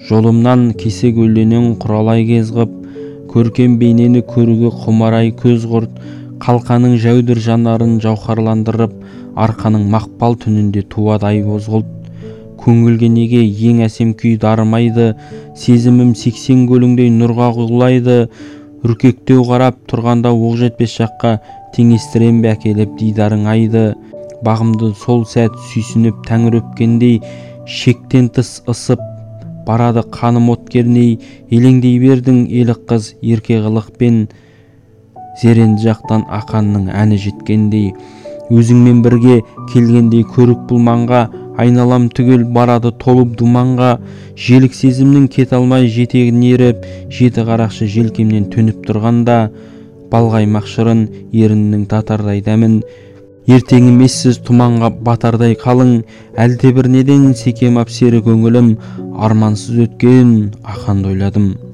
Жолымнан кесе көлденең құралай кезғып, көркем бейнені көруге құмарай көз құрт, қалқаның жәудір жанарын жауһарландырып, арқаның мақпал түнінде туадай бозғылт. Көңілге неге ең әсем күй дарымайды, сезімім сексен көліңдей нұрға құлайды. Үркектеу қарап тұрғанда оқ жетпес жаққа, теңестірем бе әкеліп дидарың айды. Бағымды сол сәт сүйсініп тәңір өпкендей, шектен тыс ысып барады қаным от керней. Елеңдей бердің елік қыз ерке қылықпен, зеренді жақтан ақанның әні жеткендей. Өзіңмен бірге келгендей көрік бұл маңға, айналам түгел барады толып думанға. Желік сезімнің кет алмай жетегін еріп, жеті қарақшы желкемнен төніп тұрғанда, балғаймақ шырын еріннің татардай дәмін. Ертеңім ессіз тұманға батардай қалың, әлде бір неден секем ап сері көңілім, армансыз өткен ақанды ойладым.